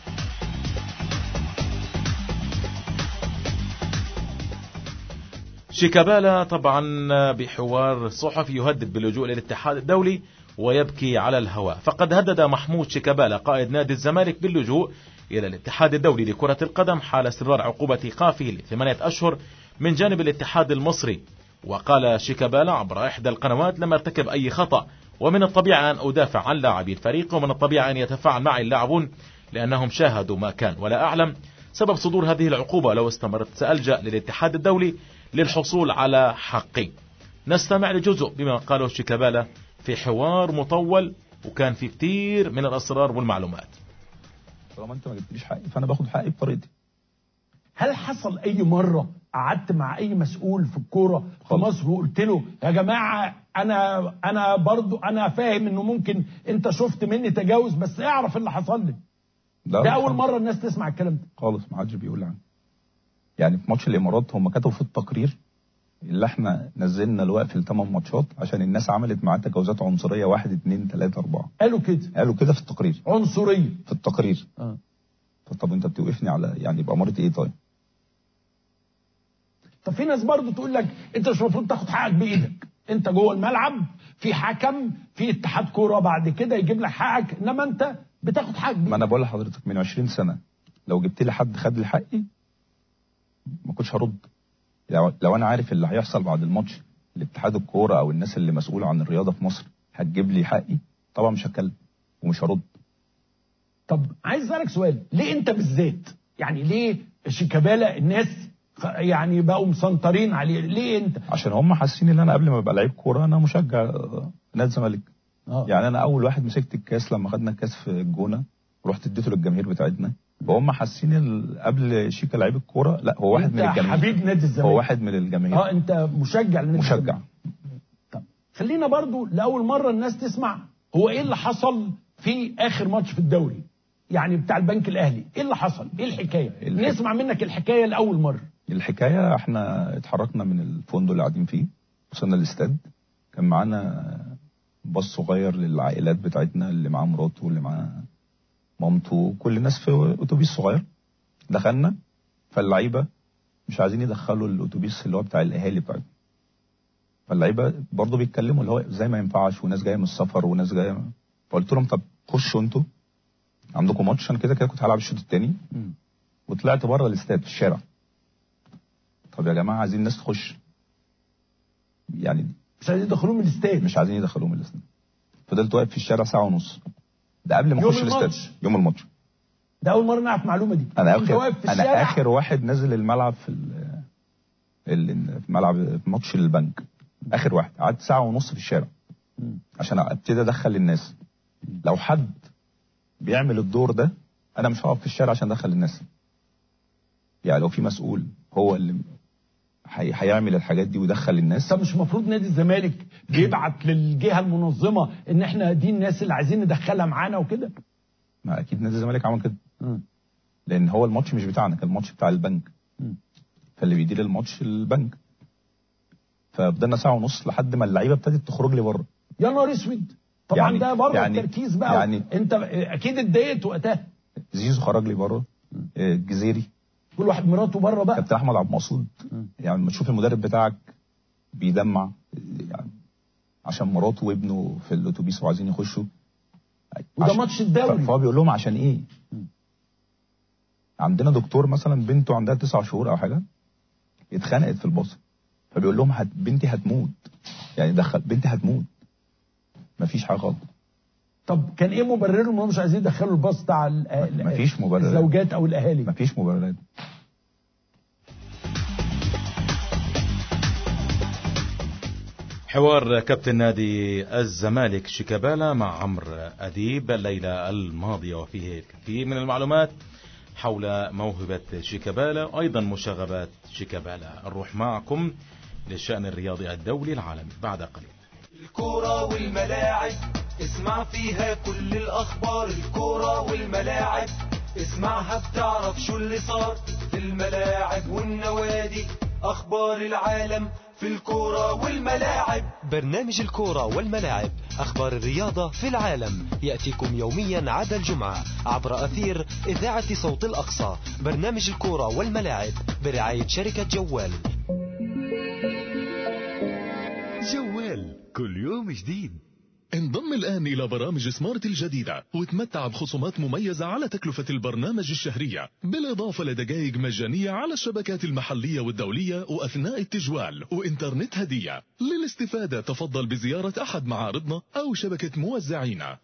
شيكابالا طبعا بحوار صحفي يهدد باللجوء للاتحاد الدولي ويبكي على الهواء. فقد هدد محمود شيكابالا قائد نادي الزمالك باللجوء إلى الاتحاد الدولي لكرة القدم حال استمرار عقوبة إيقافه ل8 أشهر من جانب الاتحاد المصري. وقال شيكابالا عبر إحدى القنوات: لم ارتكب أي خطأ، ومن الطبيعي أن أدافع عن لاعبي الفريق، ومن الطبيعي أن يتفاعل معي اللاعبون لأنهم شاهدوا ما كان، ولا أعلم سبب صدور هذه العقوبة. لو استمرت سألجأ للاتحاد الدولي للحصول على حقي. نستمع لجزء بما قاله شيكابالا في حوار مطول وكان في كتير من الأسرار والمعلومات. طالما انت ما جبتليش حقي فانا باخد حقي بطريقتي. هل حصل اي مره قعدت مع اي مسؤول في الكوره في مصر وقلت له يا جماعه انا برضو انا فاهم انه ممكن انت شفت مني تجاوز بس اعرف اللي حصل لي؟ ده اول مره الناس تسمع الكلام ده خالص، ما حدش بيقول عنه. يعني في ماتش الامارات هم كتبوا في التقرير اللي احنا نزلنا الوقف ل8 ماتشات عشان الناس عملت معاه تجاوزات عنصريه 1 2 3 4. قالوا كده في التقرير عنصريه في التقرير. طب انت بتوقفني على يعني بأمارة ايه؟ طب في ناس برضو تقول لك انت مش المفروض تاخد حقك بايدك، انت جوه الملعب في حكم في اتحاد كوره بعد كده يجيب لك حقك، انما انت بتاخد حقك بايدك. ما انا بقول لحضرتك من 20 سنه لو جبت لي حد خد لي حقي ما كنتش هرد. لو انا عارف اللي هيحصل بعد الماتش الاتحاد الكوره او الناس اللي مسؤوله عن الرياضه في مصر هتجيب لي حقي، طبعا مش هتكلم ومش هرد. طب عايز اسالك سؤال، ليه انت بالذات؟ يعني ليه شيكابالا الناس يعني بقوا مسنطرين عليه؟ ليه انت؟ عشان هم حاسين ان انا قبل ما ابقى لعيب كوره انا مشجع نادي الزمالك. يعني انا اول واحد مسكت الكاس لما خدنا الكاس في الجونه ورحت اديته للجماهير بتاعتنا، وهم حاسين قبل شيكا لعيب الكوره لا هو واحد من الجماهير. حبيب نادي الزمالك، هو واحد من الجماهير. انت مشجع لنادي مشجع. طب خلينا برضو لاول مره الناس تسمع هو ايه اللي حصل في اخر ماتش في الدوري يعني بتاع البنك الاهلي. ايه اللي حصل؟ ايه الحكايه؟ نسمع منك الحكايه لاول مره. الحكايه احنا اتحركنا من الفندق اللي قاعدين فيه وصلنا الاستاد، كان معانا باص صغير للعائلات بتاعتنا اللي معاه مراته واللي معاه مامته كل الناس في اتوبيس صغير. دخلنا فاللعيبه مش عايزين يدخلوا الاتوبيس اللي هو بتاع الاهالي بتاعتنا، فاللعيبه برضه بيتكلموا اللي هو ازاي ما ينفعش وناس جايه من السفر وناس جايه. فقلت لهم طب خشوا انتوا عندكم ماتش، انا كده كده كنت هلعب الشوط الثاني وطلعت بره الاستاد في الشارع. طب يا جماعه عايزين الناس تخش، يعني مش عايزين يدخلوهم الاستاد، مش عايزين يدخلوهم الاستاد. فضلت واقف في الشارع ساعه ونص، ده قبل ما اخش الاستاد يوم الماتش. ده اول مره نعرف المعلومه دي. انا اخر واحد نازل الملعب في الملعب في ماتش البنك، اخر واحد. قعدت ساعه ونص في الشارع عشان ابتدي ادخل الناس. لو حد بيعمل الدور ده انا مش هقف في الشارع عشان ادخل الناس. يعني لو في مسؤول هو اللي هيعمل الحاجات دي ويدخل الناس. طب مش المفروض نادي الزمالك بيبعت للجهه المنظمه ان احنا دي الناس اللي عايزين ندخلها معانا وكده؟ ما اكيد نادي الزمالك عمل كده. لان هو الماتش مش بتاعنا، كان الماتش بتاع البنك. فاللي بيدير الماتش البنك. ففضلنا ساعه ونص لحد ما اللعيبه ابتدت تخرج لي بره. يا نهار اسود. طبعا يعني ده بره التركيز بقى. يعني انت اكيد اتضايقت وقتها. زيزو خرج لي بره، الجزيري، كل واحد مراته بره بقى. كابتن احمد عبد المقصود. يعني لما تشوف المدرب بتاعك بيدمع يعني عشان مراته وابنه في الاتوبيس وعايزين يخشوا، وده ماتش الدوري. فهو بيقول لهم عشان ايه؟ عندنا دكتور مثلا بنته عندها 9 شهور او حاجه، اتخنقت في الباص، فبيقول لهم بنتي هتموت، يعني دخل بنتي هتموت، مفيش حاجه خالص. طب كان ايه مبررهم انهم مش عايزين يدخلوا الباص بتاع مفيش مبرر، الزوجات او الاهالي؟ مفيش مبررات. حوار كابتن نادي الزمالك شيكابالا مع عمرو أديب الليلة الماضية، وفيه الكثير من المعلومات حول موهبة شيكابالا، أيضا مشاغبات شيكابالا. نروح معكم للشأن الرياضي الدولي العالمي بعد قليل. الكرة والملاعب اسمع فيها كل الأخبار، الكرة والملاعب اسمعها بتعرف شو اللي صار في الملاعب والنوادي، أخبار العالم في الكرة والملاعب. برنامج الكرة والملاعب، أخبار الرياضة في العالم، يأتيكم يوميا عدا الجمعة عبر أثير إذاعة صوت الأقصى. برنامج الكرة والملاعب برعاية شركة جوال. جوال كل يوم جديد. انضم الآن إلى برامج سمارت الجديدة وتمتع بخصومات مميزة على تكلفة البرنامج الشهرية، بالإضافة لدقائق مجانية على الشبكات المحلية والدولية وأثناء التجوال وإنترنت هدية. للاستفادة تفضل بزيارة أحد معارضنا أو شبكة موزعينا.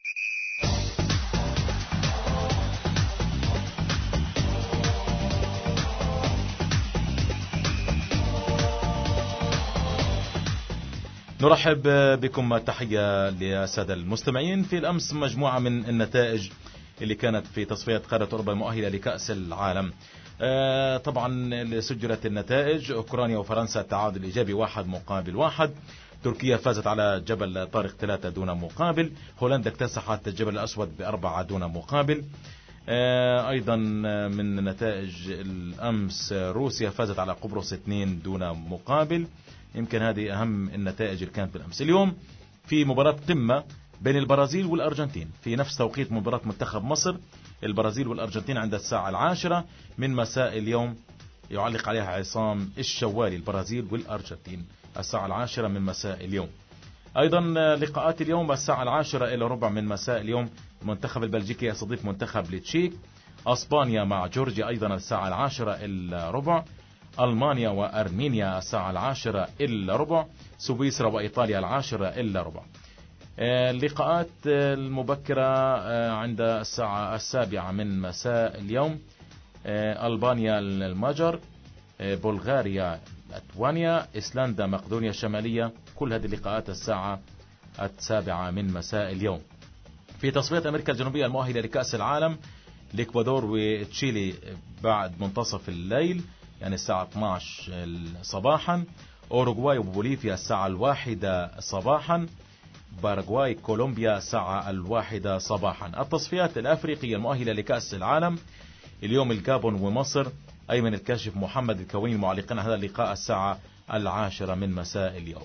نرحب بكم، تحية للسادة المستمعين. في الأمس مجموعة من النتائج اللي كانت في تصفيات قارة أوروبا المؤهلة لكأس العالم. طبعا سجلت النتائج: أوكرانيا وفرنسا التعادل الإيجابي 1-1. تركيا فازت على جبل طارق 3 دون مقابل. هولندا اكتسحت الجبل الأسود ب4 دون مقابل. أيضا من نتائج الأمس روسيا فازت على قبرص 2 دون مقابل. يمكن هذه أهم النتائج اللي كانت بالأمس. اليوم في مباراة قمة بين البرازيل والأرجنتين في نفس توقيت مباراة منتخب مصر. البرازيل والأرجنتين عند الساعة 10 من مساء اليوم، يعلق عليها عصام الشوالي. البرازيل والأرجنتين الساعة 10 من مساء اليوم. أيضا لقاءات اليوم الساعة 10:15 من مساء اليوم، المنتخب البلجيكي يستضيف منتخب التشيك. أسبانيا مع جورجيا أيضا الساعة 10:15. ألمانيا وأرمينيا الساعة 10:15. سويسرا وإيطاليا 10:15. اللقاءات المبكرة عند الساعة 7 من مساء اليوم: ألبانيا المجر، بلغاريا ليتوانيا، إسلندا مقدونيا الشمالية. كل هذه اللقاءات الساعة 7 من مساء اليوم. في تصفيات أمريكا الجنوبية المؤهلة لكأس العالم، الإكوادور وتشيلي بعد منتصف الليل يعني الساعة 12 صباحا. أوروغواي وبوليفيا الساعة 1 صباحا. باراغواي كولومبيا الساعة 1 صباحا. التصفيات الأفريقية المؤهلة لكأس العالم اليوم: الجابون ومصر. أيمن الكاشف محمد الكويني معلقين هذا اللقاء الساعة 10 من مساء اليوم.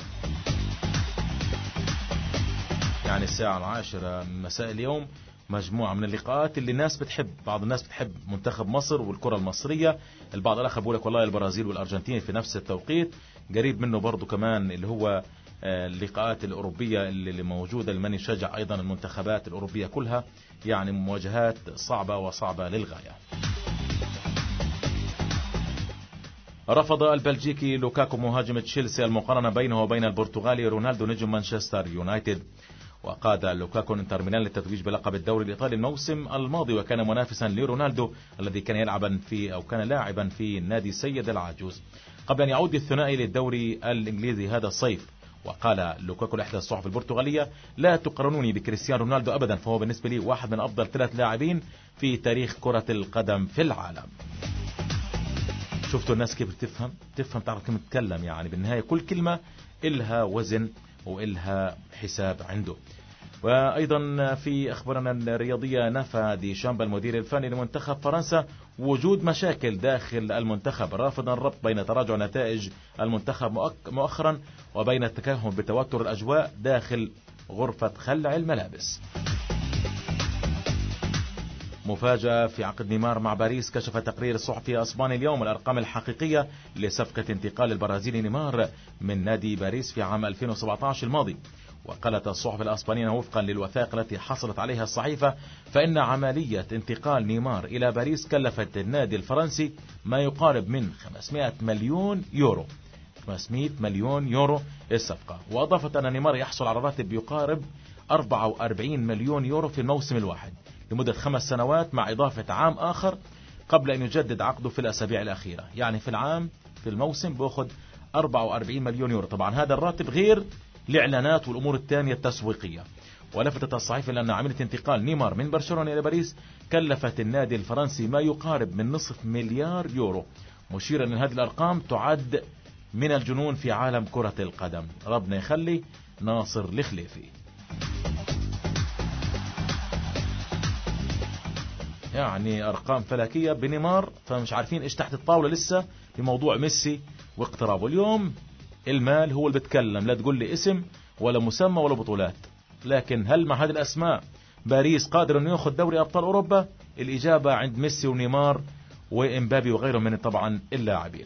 يعني الساعة 10 من مساء اليوم مجموعة من اللقاءات اللي الناس بتحب. بعض الناس بتحب منتخب مصر والكرة المصرية، البعض الآخر بيقول لك والله البرازيل والأرجنتين في نفس التوقيت. قريب منه برضو كمان اللي هو اللقاءات الأوروبية اللي موجودة لمن يشجع أيضا المنتخبات الأوروبية كلها، يعني مواجهات صعبة وصعبة للغاية. رفض البلجيكي لوكاكو مهاجم تشيلسي المقارنة بينه وبين البرتغالي رونالدو نجم مانشستر يونايتد. وقاد لوكاكو انتر ميلان للتتويج بلقب الدوري الإيطالي الموسم الماضي، وكان منافسا لرونالدو الذي كان لاعبا في نادي سيد العجوز قبل أن يعود الثنائي للدوري الإنجليزي هذا الصيف. وقال لوكاكو لإحدى الصحف البرتغالية: لا تقارنوني بكريستيانو رونالدو أبدا، فهو بالنسبة لي واحد من أفضل 3 لاعبين في تاريخ كرة القدم في العالم. شفتوا الناس كيف تفهم تعرف كيف تتكلم، يعني بالنهاية كل كلمة إلها وزن وإلها حساب عنده. وأيضا في أخبارنا الرياضية، نفى ديشامب المدير الفني لمنتخب فرنسا وجود مشاكل داخل المنتخب، رافضا الربط بين تراجع نتائج المنتخب مؤخرا وبين التكهن بتوتر الأجواء داخل غرفة خلع الملابس. مفاجأة في عقد نيمار مع باريس. كشف تقرير الصحفي اسباني اليوم الأرقام الحقيقية لصفقة انتقال البرازيلي نيمار من نادي باريس في عام 2017 الماضي. وقالت الصحف الأسبانية وفقا للوثائق التي حصلت عليها الصحيفة فإن عملية انتقال نيمار إلى باريس كلفت النادي الفرنسي ما يقارب من 500 مليون يورو. 500 مليون يورو الصفقة. وأضافت أن نيمار يحصل على راتب يقارب 44 مليون يورو في الموسم الواحد لمدة 5 سنوات، مع إضافة عام آخر قبل أن يجدد عقده في الأسابيع الأخيرة. يعني في الموسم بأخذ 44 مليون يورو. طبعا هذا الراتب غير الإعلانات والأمور الثانية التسويقية. ولفتت الصحيفة أن عملية انتقال نيمار من برشلونة إلى باريس كلفت النادي الفرنسي ما يقارب من نصف مليار يورو، مشيرا أن هذه الأرقام تعد من الجنون في عالم كرة القدم. ربنا يخلي ناصر الخليفي. يعني أرقام فلكية بنيمار، فمش عارفين إيش تحت الطاولة لسه في موضوع ميسي واقترابه. اليوم المال هو اللي بتكلم، لا تقول لي اسم ولا مسمى ولا بطولات. لكن هل مع هذه الأسماء باريس قادر أنه يأخذ دوري أبطال أوروبا؟ الإجابة عند ميسي ونيمار وإمبابي وغيرهم من طبعا اللاعبين.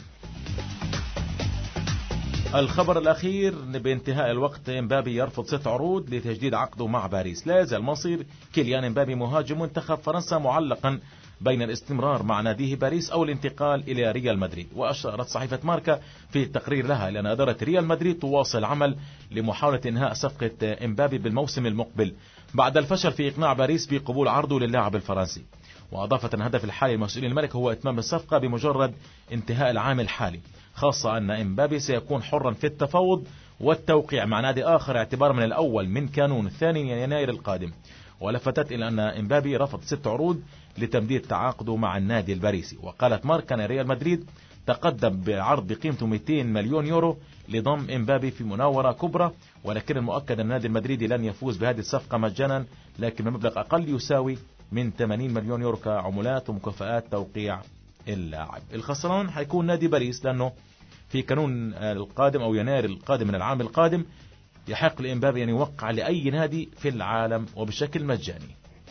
الخبر الأخير بانتهاء الوقت، إمبابي يرفض 6 عروض لتجديد عقده مع باريس. لا يزال مصير كيليان إمبابي مهاجم منتخب فرنسا معلقا بين الاستمرار مع ناديه باريس أو الانتقال إلى ريال مدريد. وأشارت صحيفة ماركا في التقرير لها لأن إدارة ريال مدريد تواصل عمل لمحاولة إنهاء صفقة إمبابي بالموسم المقبل بعد الفشل في إقناع باريس بقبول عرضه للاعب الفرنسي. وأضافت أن الهدف الحالي المسؤولين الملك هو إتمام الصفقة بمجرد انتهاء العام الحالي، خاصة أن إمبابي سيكون حرا في التفاوض والتوقيع مع نادي آخر اعتبار من الأول من كانون 2 يناير القادم. ولفتت إلى أن إمبابي رفض 6 عروض لتمديد تعاقده مع النادي الباريسي. وقالت ماركا أن ريال مدريد تقدم بعرض بقيمته 200 مليون يورو لضم إمبابي في مناورة كبرى، ولكن المؤكد أن النادي المدريدي لن يفوز بهذه الصفقة مجانا، لكن بمبلغ أقل يساوي من 80 مليون يورو كعمولات ومكافآت توقيع اللاعب. الخسران حيكون نادي باريس، لأنه في كانون القادم أو يناير القادم من العام القادم يحق لإمبابي أن يوقع لأي نادي في العالم وبشكل مجاني.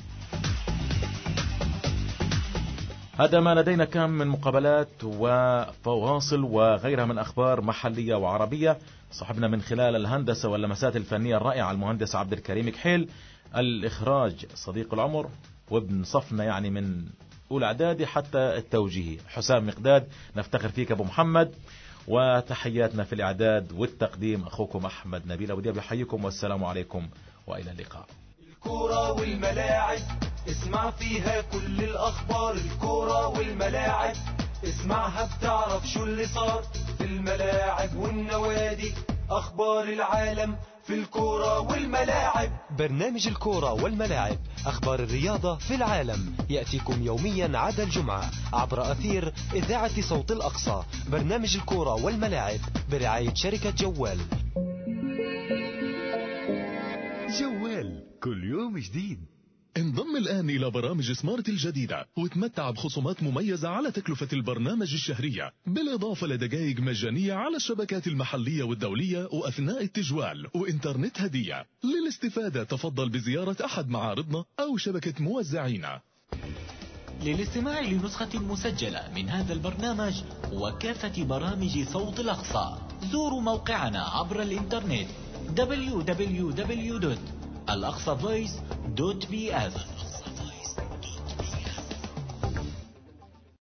هذا ما لدينا كان من مقابلات وفواصل وغيرها من أخبار محلية وعربية. صاحبنا من خلال الهندسة واللمسات الفنية الرائعة المهندس عبد الكريم كحيل، الإخراج صديق العمر وابن صفنا يعني من أولى إعدادي حتى التوجيهي حسام مقداد. نفتخر فيك أبو محمد، وتحياتنا في الإعداد والتقديم أخوكم أحمد نبيل أبو دياب. يحييكم والسلام عليكم وإلى اللقاء. الكورة والملاعب اسمع فيها كل الأخبار. الكورة والملاعب اسمعها بتعرف شو اللي صار في الملاعب والنوادي. أخبار العالم في الكورة والملاعب. برنامج الكورة والملاعب، أخبار الرياضة في العالم، يأتيكم يوميا عدا الجمعة عبر أثير إذاعة صوت الأقصى. برنامج الكورة والملاعب برعاية شركة جوال. جوال كل يوم جديد. انضم الآن إلى برامج سمارت الجديدة وتمتع بخصومات مميزة على تكلفة البرنامج الشهرية، بالإضافة لدقائق مجانية على الشبكات المحلية والدولية وأثناء التجوال وإنترنت هدية. للاستفادة تفضل بزيارة أحد معارضنا أو شبكة موزعينا. للاستماع لنسخة مسجلة من هذا البرنامج وكافة برامج صوت الأقصى زوروا موقعنا عبر الإنترنت www.alaqsavoice.bs.